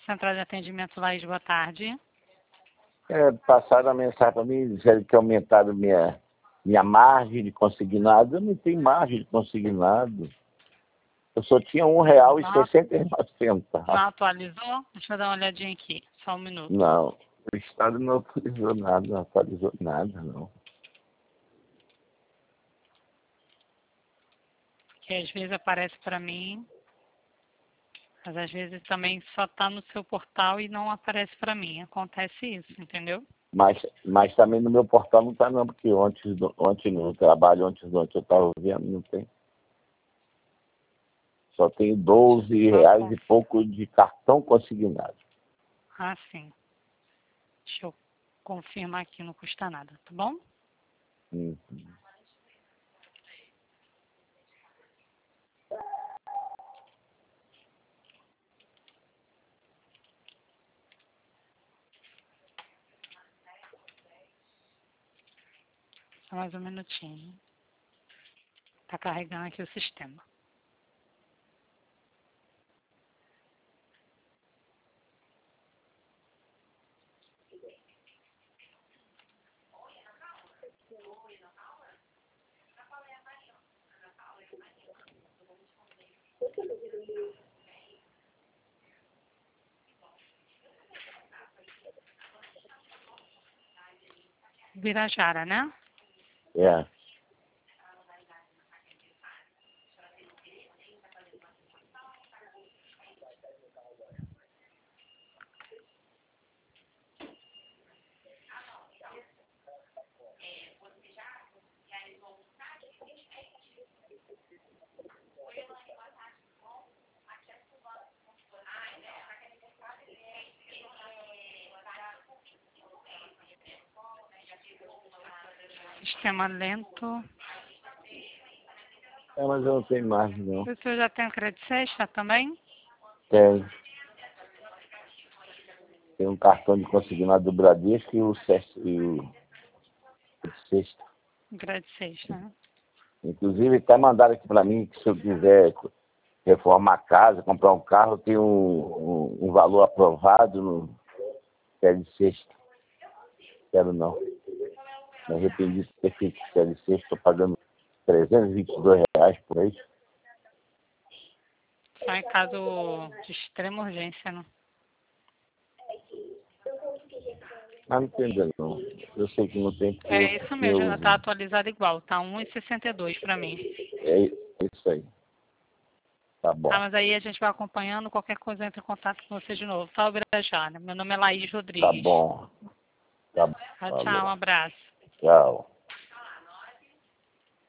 central de atendimento Laís, boa tarde. Passaram a mensagem para mim, dizendo que aumentaram minha margem de consignado. Eu não tenho margem de consignado. Eu só tinha R$1,69. Não atualizou? Deixa eu dar uma olhadinha aqui, só um minuto. Não, o Estado não autorizou nada, não atualizou nada, não. Que às vezes aparece para mim, mas às vezes também só está no seu portal e não aparece para mim. Acontece isso, entendeu? Mas também no meu portal não está não, porque ontem no trabalho, ontem eu estava vendo, não tem. Só tem R$12 e pouco de cartão consignado. Ah, sim. Deixa eu confirmar aqui, não custa nada, tá bom? Uhum. Só mais um minutinho. Tá carregando aqui o sistema. Birajara, né? É. Sistema lento. Mas eu não tenho margem, não. O senhor já tem o crédito extra também? Tem um cartão de consignado do Bradesco e o sexto. Crédito extra, né? Inclusive, até mandaram aqui para mim que se eu quiser reformar a casa, comprar um carro, tem um valor aprovado no CL6. Quero não. Me arrependi de ter feito CL6, estou pagando R$322 por mês. Só em caso de extrema urgência, né? Mas não entendo não. Eu sei que não tem porque É isso mesmo, já tá atualizado igual. Tá 1,62 para mim. É isso aí. Tá bom. Tá, mas aí a gente vai acompanhando. Qualquer coisa entra em contato com você de novo. Tá, Birajara? Meu nome é Laís Tá Rodrigues. bom. Tá bom. Tchau, um abraço. Tchau.